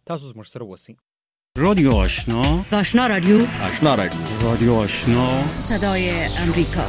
تاسو زموږ سره اوسئ. رادیو آشنا، آشنا رادیو، آشنا رادیو، رادیو آشنا، صدای امریکا.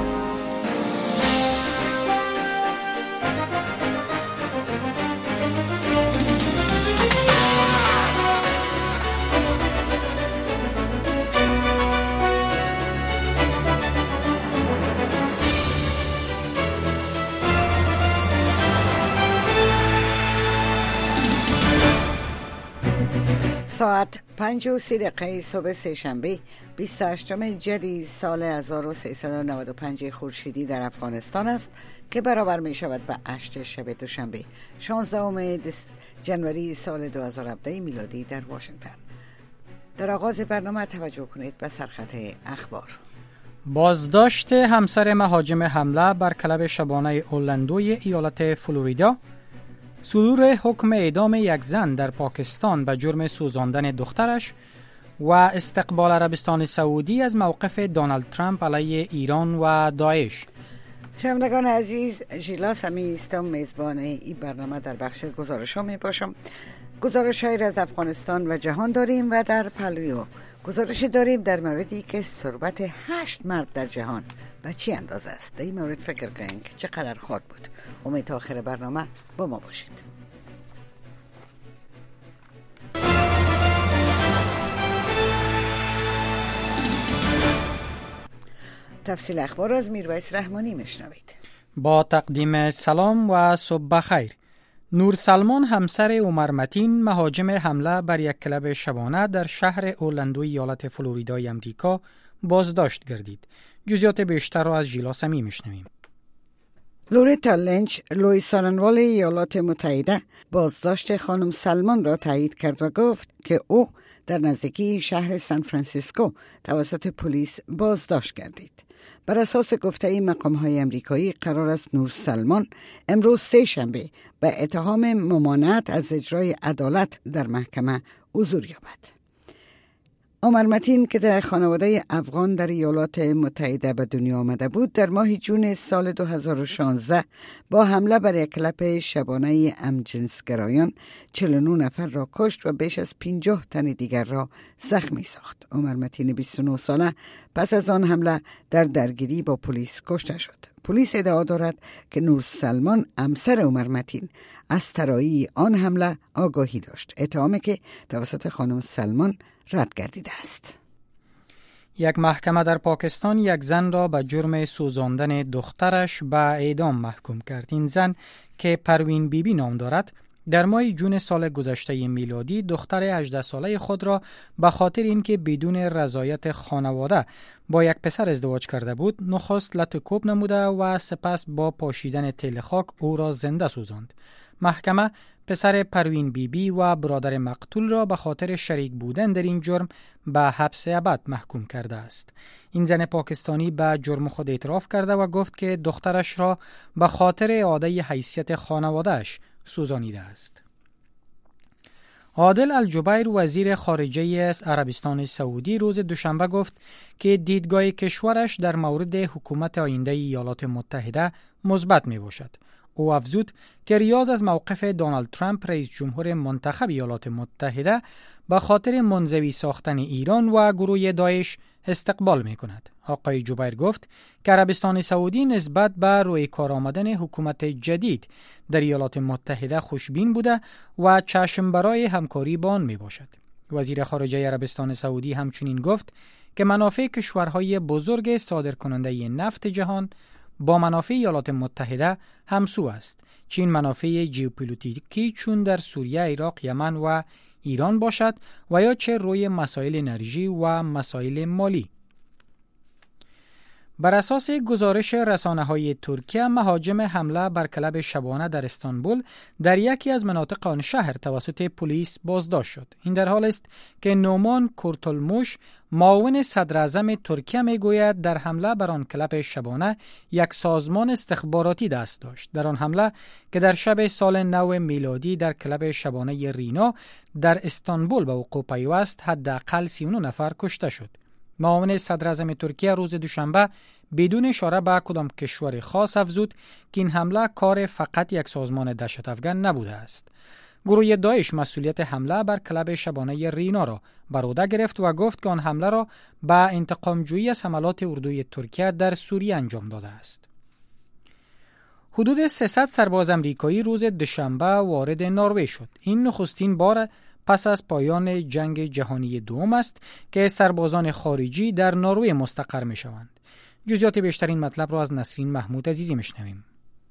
ساعت 5:30 صبح سه‌شنبه 28 جدی سال 1395 خورشیدی در افغانستان است که برابر می شود به 8 شب دوشنبه 16 جنوری سال 2017 میلادی در واشنگتن. در آغاز برنامه توجه کنید به سرخط اخبار. بازداشت همسر مهاجم حمله بر کلب شبانه اورلندوی ایالت فلوریدا، صدور حکم اعدام یک زن در پاکستان به جرم سوزاندن دخترش و استقبال عربستان سعودی از موقف دونالد ترامپ علیه ایران و داعش. شنوندگان عزیز، ژیلا سمی هستم، میزبان این برنامه. در بخش گزارش ها می باشم. گزارش های از افغانستان و جهان داریم و در پلویو گزارش داریم در موردی که ثروت 8 مرد در جهان به چی اندازه است. در این مورد فکر کنید که چقدر خواهد بود. امید تا آخر برنامه با ما باشید. تفصیل اخبار از میرویس رحمانی میشنوید. با تقدیم سلام و صبح بخیر. نور سلمان همسر عمر متین مهاجم حمله بر یک کلب شبانه در شهر اورلندوی ایالت فلوریدای امریکا بازداشت گردید. جزئیات بیشتر را از ژیلا سمی میشنویم. لوریتا لینچ، لوئیس سارنوال ایالات متحده، بازداشت خانم سلمان را تایید کرد و گفت که او در نزدیکی شهر سان فرانسیسکو توسط پلیس بازداشت گردید. بر اساس گفته مقام‌های امریکایی قرار است نور سلمان امروز سه‌شنبه به اتهام ممانعت از اجرای عدالت در محکمه حضور یابد. عمر متین که در خانواده افغان در ایالات متحده به دنیا آمده بود، در ماه جون سال 2016 با حمله بر یک کلب شبانه همجنسگرایان 49 نفر را کشت و بیش از 50 تن دیگر را زخمی ساخت. عمر متین 29 ساله پس از آن حمله در درگیری با پلیس کشته شد. پلیس ادعا دارد که نور سلمان همسر عمر متین از طرایی آن حمله آگاهی داشت، اتهامی که توسط خانم سلمان رد گردیده است. یک محکمه در پاکستان یک زن را به جرم سوزاندن دخترش به اعدام محکوم کرد. این زن که پروین بیبی نام دارد، در ماه جون سال گذشته میلادی دختر 18 ساله خود را به خاطر اینکه بدون رضایت خانواده با یک پسر ازدواج کرده بود، نخست لطو نموده و سپس با پاشیدن تیل خاک او را زنده سوزاند. محکمه پسر پروین بیبی و برادر مقتول را به خاطر شریک بودن در این جرم به حبس ابد محکوم کرده است. این زن پاکستانی به جرم خود اعتراف کرده و گفت که دخترش را به خاطر اعاده حیثیت خانواده‌اش سوزانیده است. عادل الجبیر وزیر خارجه عربستان سعودی روز دوشنبه گفت که دیدگاه کشورش در مورد حکومت آینده ایالات متحده مثبت می باشد. او افزود که ریاض از موقف دونالد ترامپ رئیس جمهور منتخب ایالات متحده به خاطر منزوی ساختن ایران و گروه داعش استقبال می کند. آقای جبیر گفت که عربستان سعودی نسبت به روی کار آمدن حکومت جدید در ایالات متحده خوشبین بوده و چشم برای همکاری با آن می باشد. وزیر خارجه عربستان سعودی همچنین گفت که منافع کشورهای بزرگ صادرکننده نفت جهان با منافع ایالات متحده همسو است. چین منافع ژئوپلیتیکی چون در سوریه، عراق، یمن و ایران باشد و یا چه روی مسائل انرژی و مسائل مالی. بر اساس گزارش رسانه‌های ترکیه، مهاجم حمله بر کلب شبانه در استانبول در یکی از مناطق آن شهر توسط پلیس بازداشت شد. این در حال است که نومان کورتولموش، معاون صدراعظم ترکیه میگوید در حمله بر آن کلب شبانه یک سازمان استخباراتی دست داشت. در آن حمله که در شب سال نو میلادی در کلب شبانه رینا در استانبول به وقوع پیوست، حداقل 39 نفر کشته شد. معاون صدراعظم ترکیه روز دوشنبه بدون اشاره به کدام کشور خاص افزود که این حمله کار فقط یک سازمان دهشت افکن نبوده است. گروه داعش مسئولیت حمله بر کلب شبانه رینا را بر عهده گرفت و گفت که آن حمله را به انتقام‌جویی از حملات اردوی ترکیه در سوریه انجام داده است. حدود 300 سرباز امریکایی روز دوشنبه وارد نروژ شد. این نخستین بار پس از پایان جنگ جهانی دوم است که سربازان خارجی در نروژ مستقر می شوند. جزئیات بیشتر این مطلب را از نسرین محمود عزیزی میشنویم.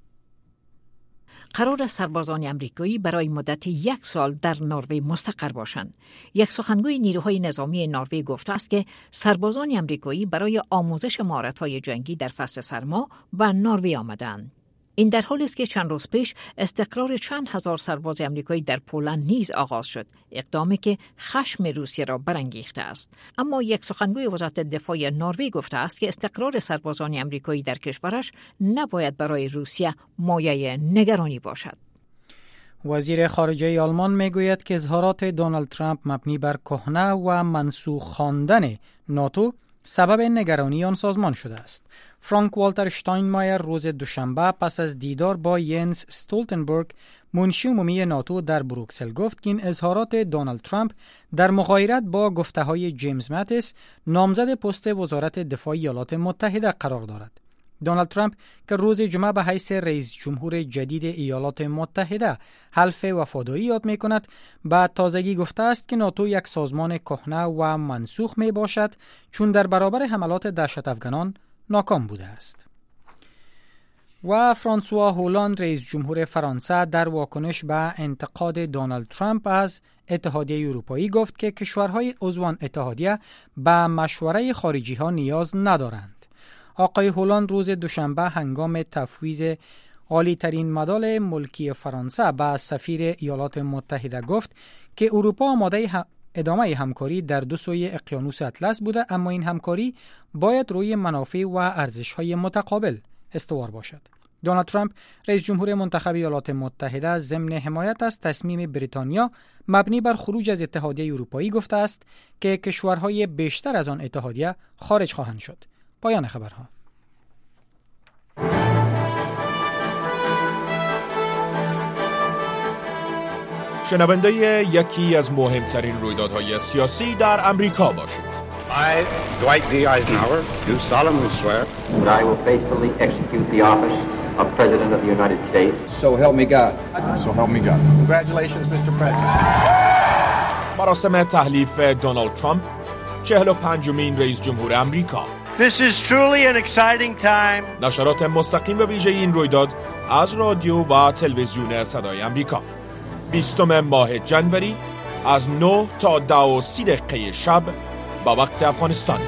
قرار است سربازان امریکایی برای مدت 1 سال در نروژ مستقر باشند. یک سخنگوی نیروهای نظامی نروژ گفته است که سربازان امریکایی برای آموزش مهارت‌های جنگی در فصل سرما به نروژ آمدند. این در حالی است که چند روز پیش استقرار چند هزار سرباز امریکایی در پولند نیز آغاز شد، اقدامی که خشم روسیه را برانگیخته است. اما یک سخنگوی وزارت دفاع نروژ گفته است که استقرار سربازان امریکایی در کشورش نباید برای روسیه مایه نگرانی باشد. وزیر خارجه آلمان میگوید که اظهارات دونالد ترامپ مبنی بر کهنه و منسوخ خواندن ناتو سبب نگرانی آن سازمان شده است. فرانک والتر شتاینمایر روز دوشنبه پس از دیدار با ینس استولتنبرگ منشی عمومی ناتو در بروکسل گفت که این اظهارات دونالد ترامپ در مغایرت با گفته‌های جیمز ماتیس نامزد پست وزارت دفاع ایالات متحده قرار دارد. دونالد ترامپ که روز جمعه به حیث رئیس جمهور جدید ایالات متحده حلف وفاداری یاد می کند، به تازگی گفته است که ناتو یک سازمان کهنه و منسوخ می باشد چون در برابر حملات دهشت افغانان ناکام بوده است. و فرانسوا هولاند رئیس جمهور فرانسه در واکنش به انتقاد دونالد ترامپ از اتحادیه اروپایی گفت که کشورهای عضو اتحادیه به مشوره خارجی ها نیاز ندارند. آقای هولاند روز دوشنبه هنگام تفویض عالی ترین مدال ملکی فرانسه به سفیر ایالات متحده گفت که اروپا آماده ادامه همکاری در دو سوی اقیانوس اطلس بوده، اما این همکاری باید روی منافع و ارزش‌های متقابل استوار باشد. دونالد ترامپ رئیس جمهور منتخب ایالات متحده ضمن حمایت از تصمیم بریتانیا مبنی بر خروج از اتحادیه اروپایی گفته است که کشورهای بیشتر از آن اتحادیه خارج خواهند شد. پایان خبرها. شنونده یکی از مهمترین رویدادهای سیاسی در امریکا باشید. I, Dwight D. Eisenhower, do solemnly swear that I will faithfully execute the office of President of the United States. So help me God. So help me God. Congratulations, Mr. President. مراسم تحلیف دونالد ترامپ 45مین رئیس جمهور امریکا. This is truly an exciting time. نشرات مستقیم به ویژه این رویداد از رادیو و تلویزیون صدای امریکا. 20 ماه جنوری از 9 تا 10:30 شب با وقت افغانستان.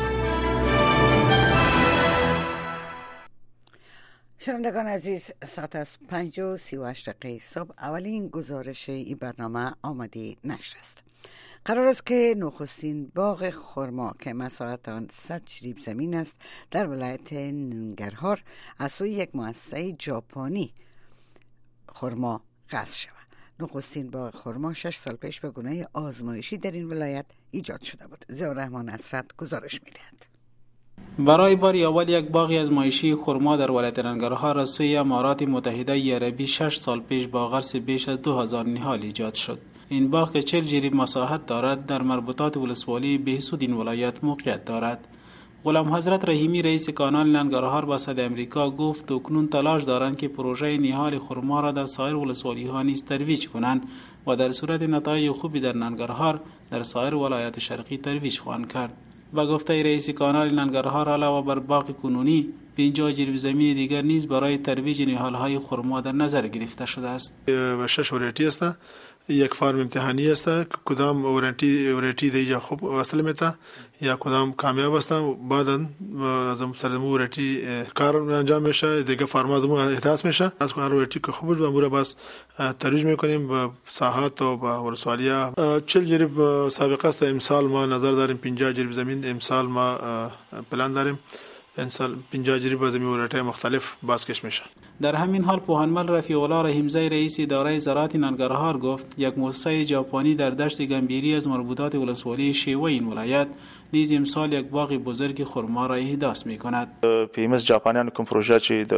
شنوندگان عزیز، ساعت از 5:38 صبح اولین گزارش این برنامه آماده نشر است. قرار است که نخستین باغ خرما که مساحت آن 100 جریب زمین است در ولایت ننگرهار از سوی یک مؤسسه ژاپنی خرما غصب شود. نخستین باغ خرما 6 سال پیش به گونه آزمایشی در این ولایت ایجاد شده بود. ضیاءالرحمان نصرت گزارش می‌دهد. برای بار اول یک باغ آزمایشی خرما در ولایت ننگرهار از سوی امارات متحده عربی 6 سال پیش با غرس بیش از 2000 نهال ایجاد شد. این باغ که 40 جریب مساحت دارد در مربوطات ولسوالی بهسود این ولایت موقعیت دارد. غلام حضرت رحیمی رئیس کانال ننگرهار با صدای امریکا گفت اکنون تلاش دارند که پروژه نهال خرما را در سایر ولسوالی ها نیز ترویج کنند و در صورت نتایج خوبی در ننگرهار در سایر ولایات شرقی ترویج خواهند کرد. و گفته رئیس کانال ننگرهار علاوه بر باغ کنونی 50 جریب زمین دیگر نیز برای ترویج نهال‌های خرما در نظر گرفته شده است. و 6 ورایتی است. یک فارم امتحانی است که کدام ورایتی دیجا خوب وصل میته یا کدام کامیاب است. بعداً از سرمو ورایتی کار انجام میشه، دیگه فارم از مو احداث میشه. از هر ورایتی که خوب بود مورا بس ترویج میکنیم به ساحات و به ولسوالیا. 40 جریب سابقه است. امسال ما نظر داریم 50 جریب زمین امسال ما پلان داریم. امسال 50 جریب زمین ورایتی مختلف بازکش میشه. در همین حال پوهنمل رفیع الله رحیمزی رئیس اداره زراعت ننگرهار گفت یک مؤسسه ژاپنی در دشت گنبیری از مربوطات ولسوالی شیوه این ولایت نیز امسال یک باغ بزرگ خرما را احداث می‌کند. پیمز ژاپنیان کوم پروژه چې د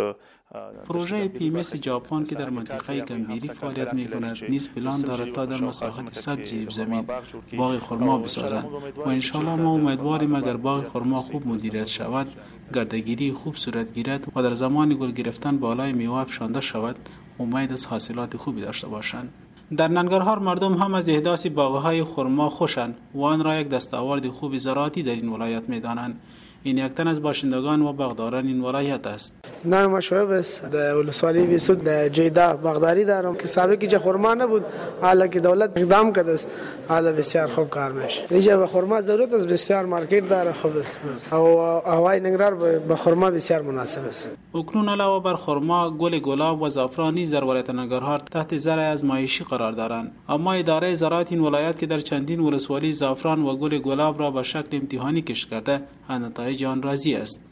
پروژه پیمس ژاپن که در منطقه گمبیری فعالیت می‌کند نیز پلان دارد تا در مساحت 100 جیب زمین باغ خرما بسازند و انشالله ما امیدواریم اگر باغ خرما خوب مدیریت شود، گردگیری خوب صورت گیرد و در زمان گل گرفتن بالای میوه افشانده شود، امید از حاصلات خوبی داشته باشند. در ننگرهار مردم هم از احداث باغ‌های خرما خوشند و آن را یک دستاورد خوب زراعتی در این ولایت می‌دانند. این یک تن از باشندگان و باغداران این ولایت است. نام شعیب است. در ولسوالی بیسود در جیدا باغداری دارم که سابقی جا خرما نبود، حالا که دولت اقدام کرده است حالا بسیار خوب کار میشه. اینجا به خرما ضرورت است، بسیار مارکت داره خوب است و هوای ننگرهار به خرما بسیار مناسب است. اکنون علاوه بر خرما، گل گلاب و زعفران نیز در ولایت ننگرهار تحت زرع آزمایشی قرار دارند. اما اداره زراعت این ولایت که در چندین ولسوالی زعفران و گل گلاب را به شکل امتحانی کشت کرده، نتایج آن راضی است.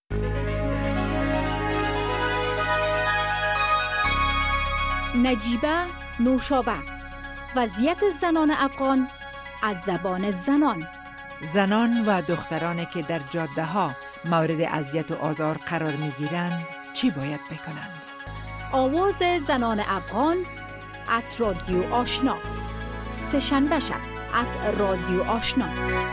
نجیبه نوشابه، وضعیت زنان افغان از زبان زنان و دخترانی که در جاده ها مورد اذیت و آزار قرار می گیرند چی باید بکنند؟ آواز زنان افغان از رادیو آشنا، سه‌شنبه شب از رادیو آشنا.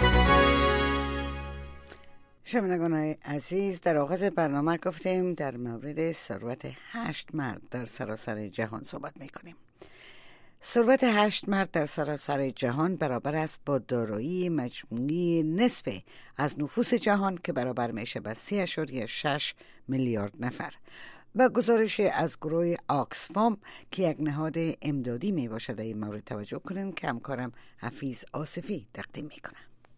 شنوندگان عزیز، در آغاز برنامه گفتیم در مورد ثروت 8 مرد در سراسر جهان صحبت میکنیم. ثروت 8 مرد در سراسر جهان برابر است با دارایی مجموعی نصف از نفوس جهان که برابر میشه به 3.6 میلیارد نفر. با گزارش از گروه آکسفام که یک نهاد امدادی می باشد در این مورد توجه کنیم که همکارم حفیظ آصفی تقدیم میکنه.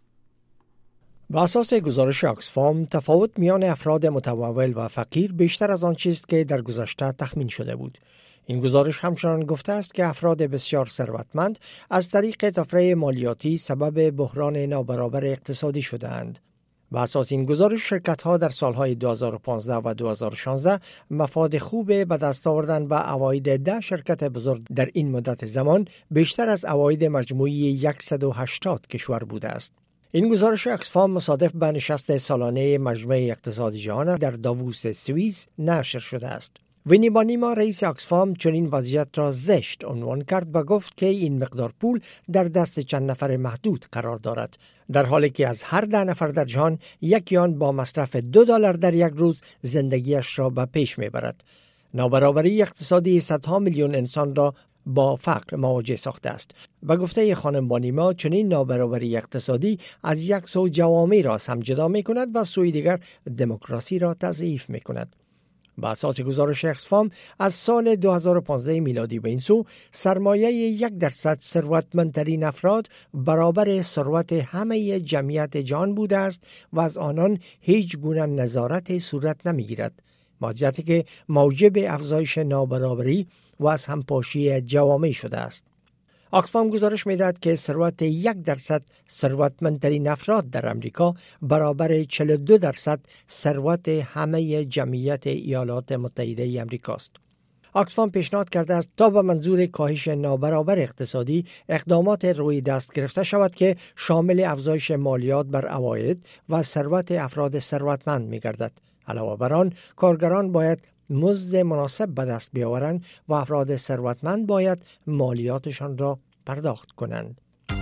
با اساس گزارش آکسفام، تفاوت میان افراد متمول و فقیر بیشتر از آن چیست که در گذشته تخمین شده بود. این گزارش همچنان گفته است که افراد بسیار ثروتمند از طریق تفریح مالیاتی سبب بحران نابرابر اقتصادی شده‌اند. با اساس این گزارش، شرکت‌ها در سالهای 2015 و 2016 مفاد خوب به دست آوردند و عواید 10 شرکت بزرگ در این مدت زمان بیشتر از عواید مجموعی 180 کشور بوده است. این گزارش آکسفام مصادف به نشست سالانه مجمع اقتصاد جهان در داووس سوئیس نشر شده است. وینی بانیما رئیس آکسفام چنین وضعیت را زشت عنوان کرد و گفت که این مقدار پول در دست چند نفر محدود قرار دارد، در حالی که از هر 10 نفر در جهان یکی آن با مصرف $2 در یک روز زندگیش را به پیش میبرد. نابرابری اقتصادی صدها میلیون انسان را با فقر مواجه ساخته است. به گفته خانم بانیما، چنین نابرابری اقتصادی از یک سو جوامع را سمجدا می کند و سوی دیگر دموکراسی را تضعیف می کند. با اساس گزارش آکسفام، از سال 2015 میلادی به این سو، سرمایه 1% ثروتمندترین افراد برابر ثروت همه جمعیت جهان بوده است و از آنان هیچ گونه نظارت صورت نمی گیرد. وضعیتی که موجب افزایش نابرابری و از همپاشی جوامع شده است. آکسفام گزارش می‌دهد که ثروت 1% ثروتمندترین افراد در امریکا برابر 42% ثروت همه جمعیت ایالات متحده ای امریکا است. آکسفام پیشنهاد کرده است تا به منظور کاهش نابرابر اقتصادی اقدامات روی دست گرفته شود که شامل افزایش مالیات بر عواید و ثروت افراد ثروتمند می‌گردد. علاوه بر آن، کارگران باید مزد مناسب به دست بیاورند و افراد ثروتمند باید مالیاتشان را پرداخت کنند.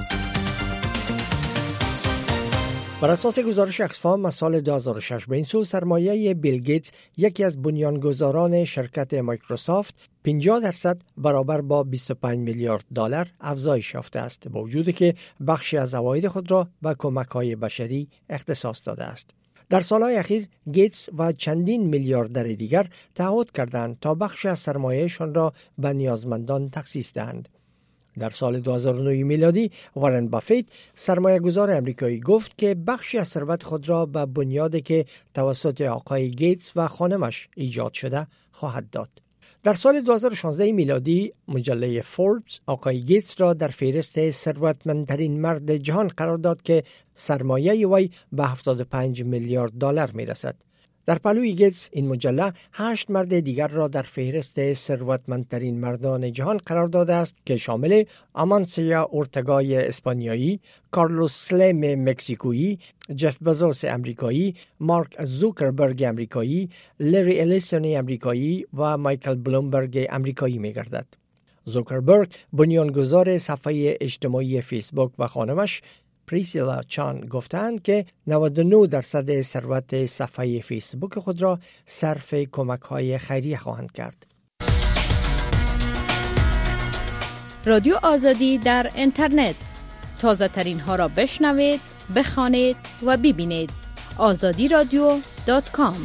بر اساس گزارش آکسفام، از سال 2006 به این سو سرمایه بیل گیتس، یکی از بنیانگذاران شرکت مایکروسافت، 50% برابر با $25 میلیارد افزایش یافته است، با وجودی که بخشی از عواید خود را به کمک‌های بشری اختصاص داده است. در سالهای اخیر گیتس و چندین میلیاردر دیگر تعهد کردند تا بخشی از سرمایه‌شان را به نیازمندان تخصیص دهند. در سال 2009 میلادی وارن بافت، سرمایه‌گذار آمریکایی، گفت که بخشی از ثروت خود را به بنیادی که توسط آقای گیتس و خانمش ایجاد شده خواهد داد. در سال 2016 میلادی مجله فوربس آقای گیتس را در فهرست ثروتمندترین مرد جهان قرار داد که سرمایه وی به $75 میلیارد میرسد. در پلوی گیتس این مجله 8 مرد دیگر را در فهرست ثروتمندترین مردان جهان قرار داده است که شامل آمانسیا اورتگای اسپانیایی، کارلوس سلیم مکزیکویی، جف بزوس امریکایی، مارک زوکربرگ امریکایی، لری الیسون امریکایی و مایکل بلومبرگ امریکایی می‌گردد. زوکربرگ بنیانگذار صفحه اجتماعی فیسبوک و خانمش پریسیلا چان گفتند که 99% ثروت صفحه فیسبوک خود را صرف کمک‌های خیریه خواهند کرد. رادیو آزادی در اینترنت، تازه ترین ها را بشنوید، بخوانید و ببینید. azadiradio.com.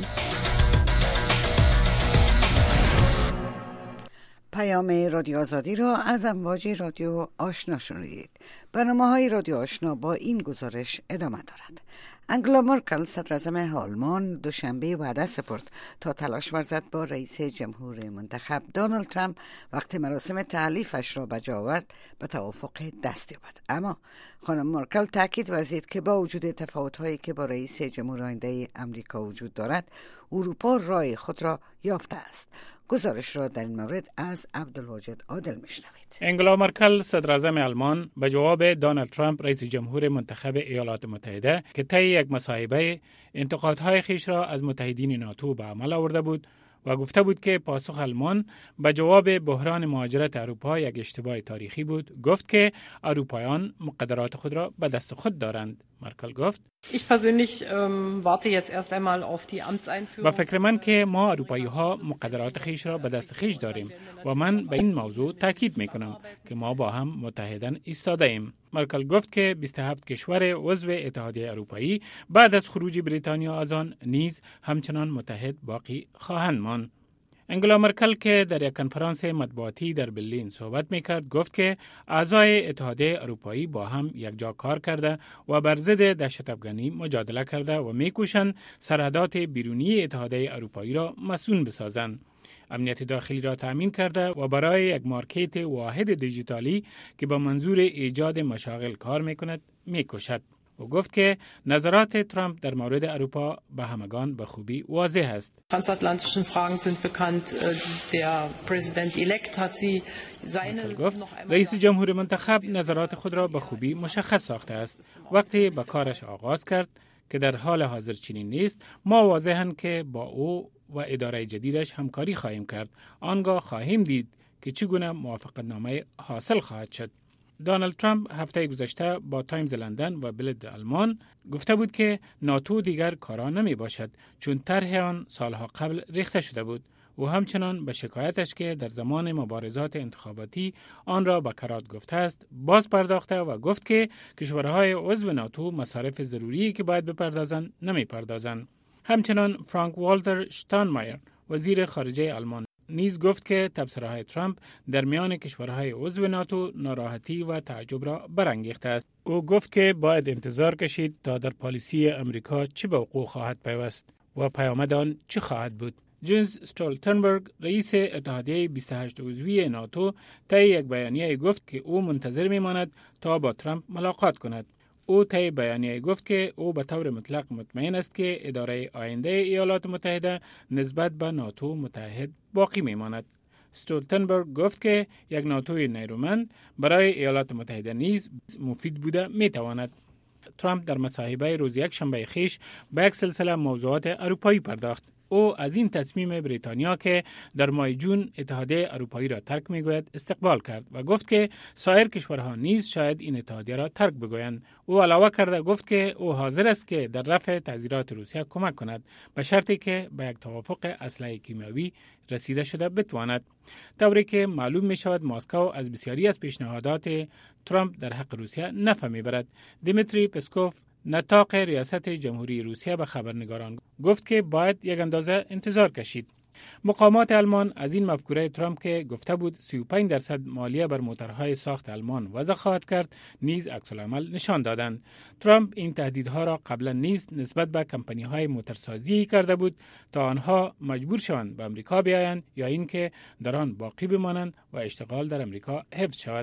پیام رادیو آزادی را از امواج رادیو آشنا شنیدید. برنامه‌های رادیو آشنا با این گزارش ادامه دارد. انگلا مرکل صدراعظم آلمان دوشنبه وعده سپرد تا تلاش ورزد با رئیس جمهور منتخب دونالد ترامپ وقتی مراسم تعلیفش را بجا آورد به توافق دست یابد. اما خانم مرکل تاکید ورزید که با وجود تفاوت‌هایی که با رئیس جمهور آینده امریکا وجود دارد، اروپا راه خود را یافته است. گزارش را در این مورد از عبدالواجد عادل میشنوید. انگلا مرکل صدراعظم آلمان به جواب دونالد ترامپ رئیس جمهور منتخب ایالات متحده که طی یک مصاحبه انتقادهای خیش را از متحدین ناتو به عمل آورده بود و گفته بود که پاسخ آلمان به جواب بحران مهاجرت اروپا یک اشتباه تاریخی بود. گفت که اروپایان مقدرات خود را به دست خود دارند. مرکل گفت: Ich persönlich warte jetzt erst einmal auf die Amtseinführung. با فکر من که ما اروپایی ها مقدرات خیش را به دست خیش داریم و من به این موضوع تاکید می کنم که ما با هم متحدن ایستاده ایم. مرکل گفت که 27 کشور عضو اتحادیه اروپایی بعد از خروج بریتانیا از آن نیز همچنان متحد باقی خواهند ماند. انگلا مرکل که در یک کنفرانس مطبوعاتی در برلین صحبت میکرد گفت که اعضای اتحادیه اروپایی با هم یکجا کار کرده و بر ضد دهشت افغانی مجادله کرده و میکوشند سرحدات بیرونی اتحادیه اروپایی را مصون بسازند. امنیت داخلی را تأمین کرده و برای یک مارکت واحد دیجیتالی که با منظور ایجاد مشاغل کار میکند میکوشد. و گفت که نظرات ترامپ در مورد اروپا به همگان به خوبی واضح است. Transatlantischen Fragen sind bekannt. Der Präsident-elect hat sie seine گفت رئیس جمهور منتخب نظرات خود را به خوبی مشخص ساخته است. وقتی به کارش آغاز کرد که در حال حاضر چنین نیست، ما واضحاً که با او و اداره جدیدش همکاری خواهیم کرد. آنگاه خواهیم دید که چگونه موافقتنامه حاصل خواهد شد. دونالد ترامپ هفته گذشته با تایمز لندن و بلد آلمان گفته بود که ناتو دیگر کارا نمی باشد چون طرح آن سالها قبل ریخته شده بود و همچنان به شکایتش که در زمان مبارزات انتخاباتی آن را به کرات گفته است باز پرداخته و گفت که کشورهای عضو ناتو مصارف ضروری که باید بپردازند نمی پردازند. همچنان فرانک والتر شتاینمایر وزیر خارجه آلمان نیز گفت که تبصره‌های ترامپ در میان کشورهای عضو ناتو ناراحتی و تعجب را برانگیخته است. او گفت که باید انتظار کشید تا در پالیسی امریکا چه به وقوع خواهد پیوست و پیامد آن چه خواهد بود. جنز استولتنبرگ رئیس اتحادیه 28 عضوی ناتو طی یک بیانیه گفت که او منتظر میماند تا با ترامپ ملاقات کند. او طی بیانیه گفت که او به طور مطلق مطمئن است که اداره آینده ایالات متحده نسبت به ناتو متحد باقی میماند. استولتنبرگ گفت که یک ناتوی نیرومند برای ایالات متحده نیز مفید بوده میتواند. ترامپ در مصاحبه روز یکشنبه خویش به یک سلسله موضوعات اروپایی پرداخت. او از این تصمیم بریتانیا که در ماه جون اتحادیه اروپایی را ترک میگوید استقبال کرد و گفت که سایر کشورها نیز شاید این اتحادیه را ترک بگویند. او علاوه کرده گفت که او حاضر است که در رفع تعزیرات روسیه کمک کند به شرطی که به یک توافق اسلحه کیمیایی رسیده شده بتواند. طوری که معلوم می شود مسکو از بسیاری از پیشنهادات ترامپ در حق روسیه نفع میبرد. دیمیتری پسکوف نطاق ریاست جمهوری روسیه به خبرنگاران گفت که باید یک اندازه انتظار کشید. مقامات آلمان از این مفکوره ترامپ که گفته بود 35% مالیه بر موتورهای ساخت آلمان وضع خواهد کرد نیز عکس‌العمل نشان دادند. ترامپ این تهدیدها را قبلا نیز نسبت به کمپانی‌های موتورسازی کرده بود تا آنها مجبور شوند به آمریکا بیایند یا اینکه در آن باقی بمانند و اشتغال در آمریکا حفظ شود.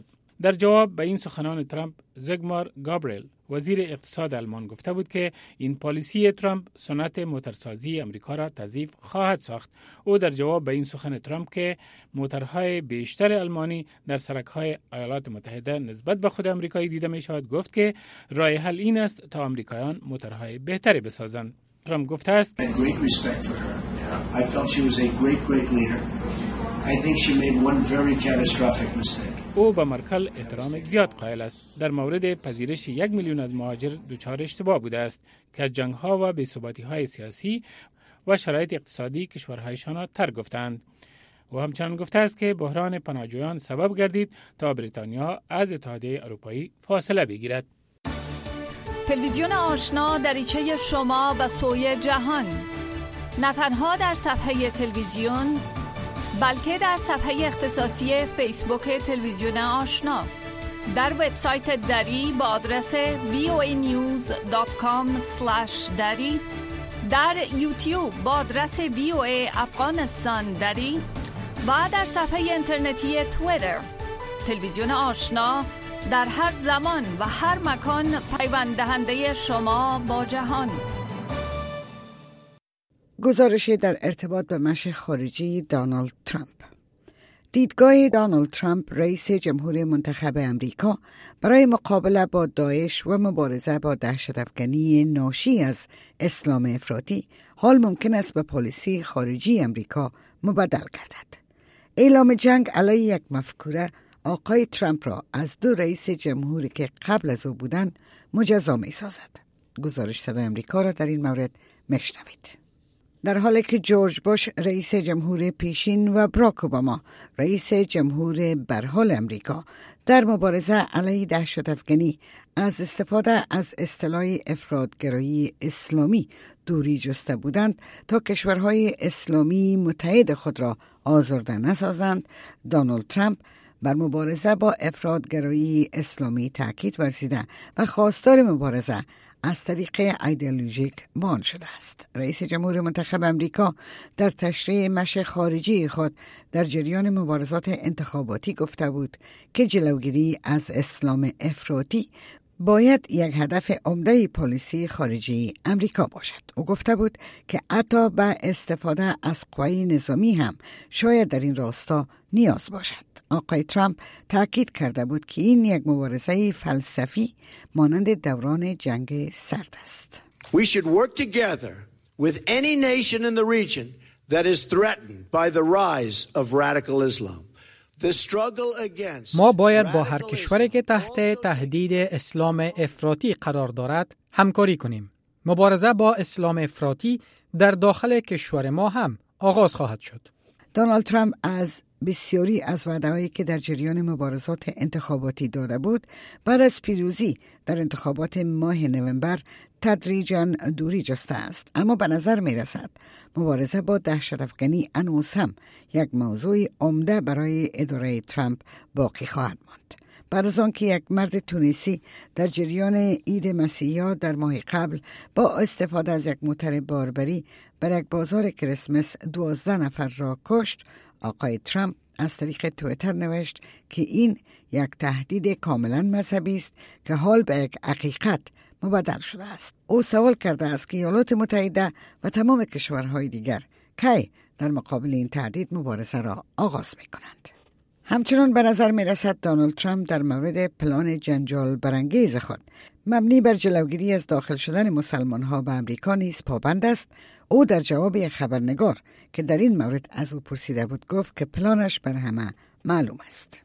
در جواب به این سخنان ترامپ، زیگمار گابریل وزیر اقتصاد آلمان گفته بود که این پالیسی ترامپ صنعت موتورسازی امریکا را تضعیف خواهد ساخت. او در جواب به این سخن ترامپ که موتورهای بیشتر آلمانی در سرک‌های ایالات متحده نسبت به خود آمریکایی دیده می شود گفت که راه حل این است تا آمریکایان موتورهای بهتری بسازند. ترامپ گفته است او به مرکل احترام زیاد قائل است. در مورد پذیرش 1 میلیون از مهاجر دچار اشتباه بوده است که از جنگ‌ها و بی‌ثباتی‌های سیاسی و شرایط اقتصادی کشورهایشان را ترک گفتند. او همچنان گفته است که بحران پناهجویان سبب گردید تا بریتانیا از اتحادیه اروپایی فاصله بگیرد. تلویزیون آشنا دریچه شما به سوی جهان، نه تنها در صفحه تلویزیون بلکه در صفحه اختصاصی فیسبوک تلویزیون آشنا، در وبسایت دری با آدرس voanews.com/dari، در یوتیوب با آدرس VOA افغانستان دری و در صفحه اینترنتی توییتر. تلویزیون آشنا در هر زمان و هر مکان پیوند دهنده شما با جهان. گزارش در ارتباط به مشی خارجی دونالد ترامپ. دیدگاه دونالد ترامپ رئیس جمهور منتخب امریکا برای مقابله با داعش و مبارزه با دهشت‌افکنی ناشی از اسلام افراطی حال ممکن است به پالیسی خارجی امریکا مبدل گردد. اعلام جنگ علیه یک مفکوره آقای ترامپ را از دو رئیس جمهوری که قبل از او بودند مجزا می سازد. گزارش صدای امریکا را در این مورد میشنوید. در حالی که جورج بوش رئیس جمهور پیشین و براک اوباما رئیس جمهور برحال امریکا در مبارزه علیه دهشت‌افکنی از استفاده از اصطلاح افراطگرایی اسلامی دوری جسته بودند تا کشورهای اسلامی متحد خود را آزرده نسازند، دونالد ترامپ بر مبارزه با افراطگرایی اسلامی تاکید ورزیده و خواستار مبارزه از طریق ایدئولوژیک بان شده است. رئیس جمهور منتخب امریکا در تشریح مشی خارجی خود در جریان مبارزات انتخاباتی گفته بود که جلوگیری از اسلام افراطی باید یک هدف عمده پالیسی خارجی امریکا باشد. او گفته بود که حتی به استفاده از قوای نظامی هم شاید در این راستا نیاز باشد. آقای ترامپ تاکید کرده بود که این یک مبارزه فلسفی مانند دوران جنگ سرد است. We should work together with any nation in the region that is threatened by the rise of radical Islam. ما باید با هر کشوری که تحت تهدید اسلام افراطی قرار دارد همکاری کنیم. مبارزه با اسلام افراطی در داخل کشور ما هم آغاز خواهد شد. دونالد ترامپ از بسیاری از وعده‌هایی که در جریان مبارزات انتخاباتی داده بود بعد از پیروزی در انتخابات ماه نوامبر تدریجاً دوری جسته است، اما به نظر می رسد مبارزه با دهشت‌افکنی هنوز هم یک موضوع عمده برای اداره ترامپ باقی خواهد ماند. بعد از آنکه یک مرد تونسی در جریان عید مسیحا در ماه قبل با استفاده از یک موتر باربری بر یک بازار کریسمس 12 نفر را کشت، آقای ترامپ از طریق توییتر نوشت که این یک تهدید کاملا مذهبی است که حال به یک حقیقت مبدل شده است. او سوال کرده است که ایالات متحده و تمام کشورهای دیگر کی در مقابل این تهدید مبارزه را آغاز می کنند. همچنان به نظر می رسد دونالد ترامپ در مورد پلان جنجال برانگیز خود مبنی بر جلوگیری از داخل شدن مسلمان ها به امریکا نیز پابند است. او در جواب یک خبرنگار که در این مورد از او پرسیده بود گفت که پلانش بر همه معلوم است.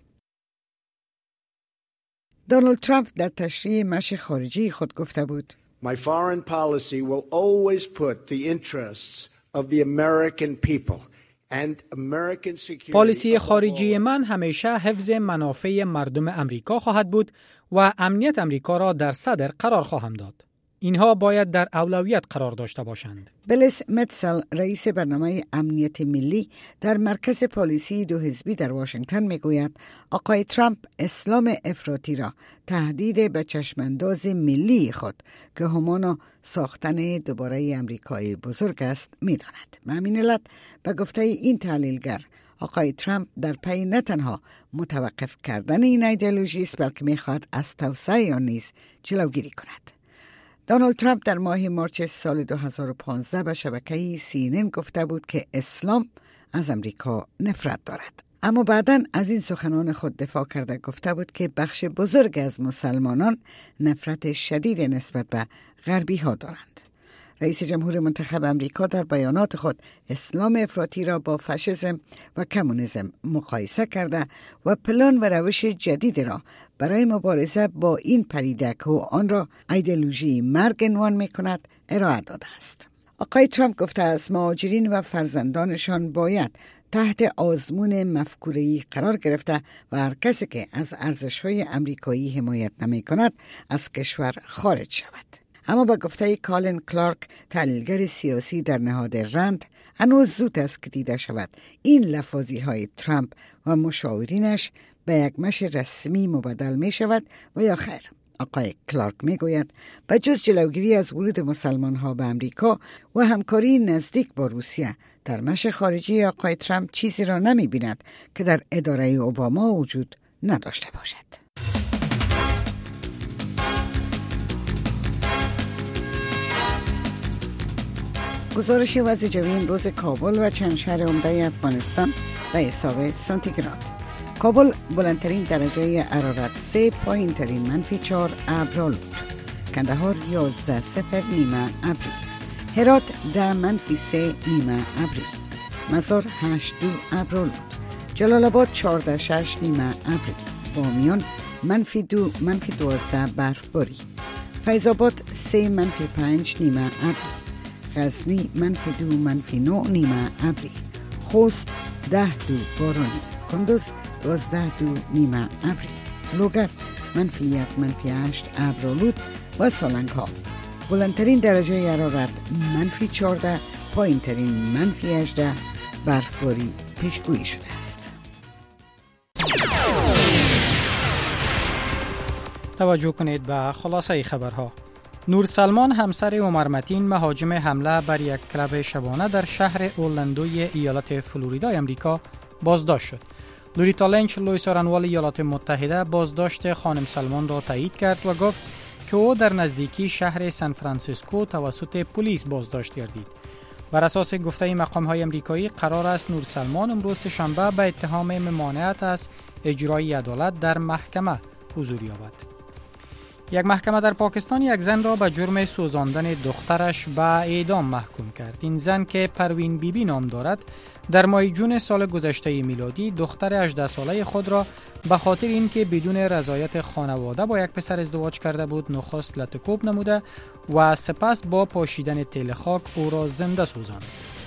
دونالد ترامپ در تشریح مشی خارجی خود گفته بود: My foreign policy will always put the interests of the American people and American security. پالیسی خارجی من همیشه حفظ منافع مردم امریکا خواهد بود و امنیت امریکا را در صدر قرار خواهم داد. اینها باید در اولویت قرار داشته باشند. بلیس متسل رئیس برنامه امنیت ملی در مرکز پالیسی دو حزبی در واشنگتن میگوید آقای ترامپ اسلام افراطی را تهدید به چشمانداز ملی خود که همانا ساختن دوباره امریکای بزرگ است میداند. به همین علت به گفته این تحلیلگر آقای ترامپ در پی نه تنها متوقف کردن این ایدئولوژی است بلکه می‌خواهد از توسعه آن نیز جلوگیری کند. دونالد ترامپ در ماه مارس سال 2015 به شبکه CNN گفته بود که اسلام از امریکا نفرت دارد. اما بعداً از این سخنان خود دفاع کرده گفته بود که بخش بزرگ از مسلمانان نفرت شدید نسبت به غربی ها دارند. رئیس جمهور منتخب امریکا در بیانات خود اسلام افراطی را با فاشیسم و کمونیسم مقایسه کرده و پلان و روش جدید را برای مبارزه با این پدیده که آن را ایدئولوژی مرگ عنوان می‌کند ارائه داده است. آقای ترامپ گفته است مهاجرین و فرزندانشان باید تحت آزمون مفکوره‌ای قرار گرفته و هر کسی که از ارزش‌های امریکایی حمایت نمی‌کند از کشور خارج شود. اما با گفته کالین کلارک، تحلیلگر سیاسی در نهاد رند، هنوز زود است که دیده شود این لفاظی‌های ترامپ و مشاورینش به یک مشن رسمی مبدل می شود و یا خیر. آقای کلارک می گوید به جز جلوگیری از ورود مسلمان ها به امریکا و همکاری نزدیک با روسیه، در مشن خارجی آقای ترامپ چیزی را نمی بیند که در اداره اوباما وجود نداشته باشد. گزارش وضع جوی امروز کابل و چند شهر عمده افغانستان به حساب سانتیگراد. کابل بلندترین درجه حرارت 3، پایین ترین -4 ابر بود. کندهار 11 صفر نیمه ابری. هرات 10 -3 نیمه ابری. مزار 8 2 ابر بود. جلال آباد 14 6 نیمه ابری. بامیان -2 -12 برفباری. فیض آباد 3 -5 نیمه ابری. غزنی -2 -9 نیمه ابری. خوست 10 2 بارانی. کندوز 12 2 نیمه ابری. لوگر -1 -8 ابرآلود و سالنگ ها بلندترین درجه حرارت -14، پایین ترین -18 برفباری پیشگویی شده است. توجه کنید به خلاصه خبرها. نور سلمان همسر عمر متین مهاجم حمله بر یک کلب شبانه در شهر اورلندوی ایالت فلوریدا امریکا بازداشت شد. لوریتا لنچ، لوئیس آرنوال ایالات متحده، بازداشت خانم سلمان را تایید کرد و گفت که او در نزدیکی شهر سان فرانسیسکو توسط پلیس بازداشت گردید. بر اساس گفته مقام‌های امریکایی قرار است نور سلمان امروز شنبه به اتهام ممانعت از اجرای عدالت در محکمه حضور یابد. یک محکمه در پاکستان یک زن را به جرم سوزاندن دخترش به اعدام محکوم کرد. این زن که پروین بیبی نام دارد، در ماه جون سال گذشته میلادی دختر 18 ساله خود را به خاطر اینکه بدون رضایت خانواده با یک پسر ازدواج کرده بود نخست لطکوب نموده و سپس با پاشیدن تیل خاک او را زنده سوزاند.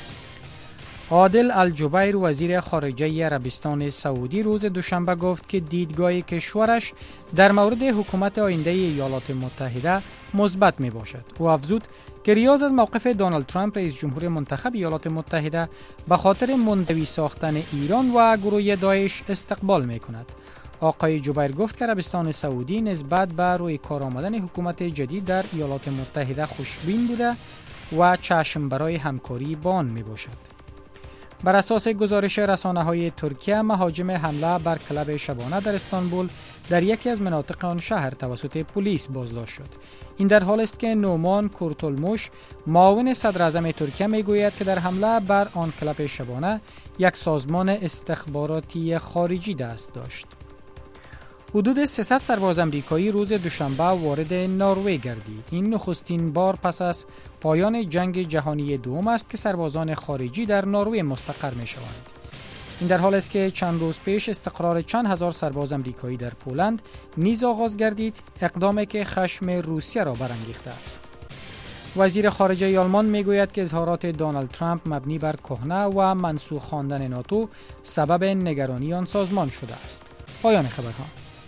عادل الجبیر، وزیر خارجه عربستان سعودی، روز دوشنبه گفت که دیدگاه کشورش در مورد حکومت آینده ایالات متحده مثبت می باشد. او افزود که ریاض از موقف دونالد ترامپ رئیس جمهور منتخب ایالات متحده به خاطر منزوی ساختن ایران و گروه داعش استقبال می کند. آقای جبیر گفت که عربستان سعودی نسبت به روی کار آمدن حکومت جدید در ایالات متحده خوشبین بوده و چشم برای همکاری با آن می باشد. بر اساس گزارش رسانه‌های ترکیه، مهاجم حمله بر کلب شبانه در استانبول در یکی از مناطق آن شهر توسط پلیس بازداشت شد. این در حالی است که نومان کورتولموش، معاون صدر اعظم ترکیه، میگوید که در حمله بر آن کلب شبانه یک سازمان استخباراتی خارجی دست داشت. حدود 300 سرباز امریکایی روز دوشنبه وارد نروژ گردید. این نخستین بار پس از پایان جنگ جهانی دوم است که سربازان خارجی در نروژ مستقر می شوند. این در حالی است که چند روز پیش استقرار چند هزار سرباز امریکایی در پولند نیز آغاز گردید، اقدامی که خشم روسیه را برانگیخته است. وزیر خارجه آلمان میگوید که اظهارات دونالد ترامپ مبنی بر کهنه و منسوخ خواندن ناتو سبب نگرانی آن سازمان شده است. پایان خبرها.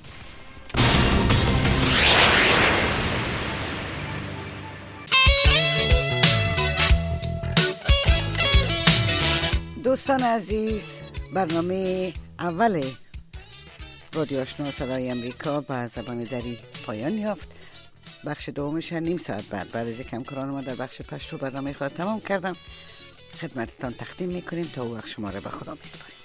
دوستان عزیز، برنامه اول رادیو آشنا صدای امریکا به زبان دری پایان یافت. بخش دومش نیم ساعت بعد از یک همکاران ما در بخش پشتو برنامه خود تمام کردم، خدمتتان تقدیم میکنیم تا او وقت شما را به خدا میسپاریم.